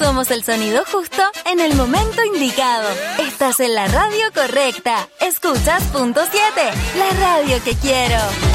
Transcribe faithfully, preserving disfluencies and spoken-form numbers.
Somos el sonido justo en el momento indicado. Estás en la radio correcta. Escuchas punto siete, la radio que quiero.